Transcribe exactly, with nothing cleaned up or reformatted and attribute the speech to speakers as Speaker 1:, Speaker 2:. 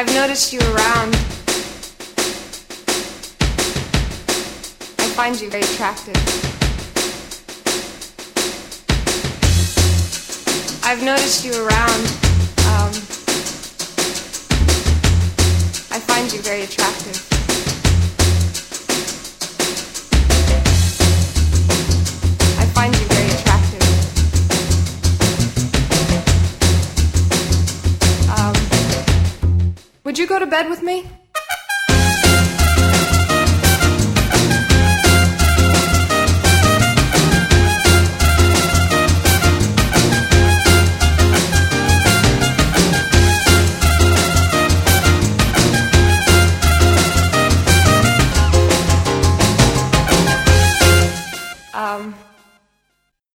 Speaker 1: I've noticed you around. I find you very attractive. I've noticed you around. Um, I find you very attractive. I find you very attractive. Um, would you go to bed with me?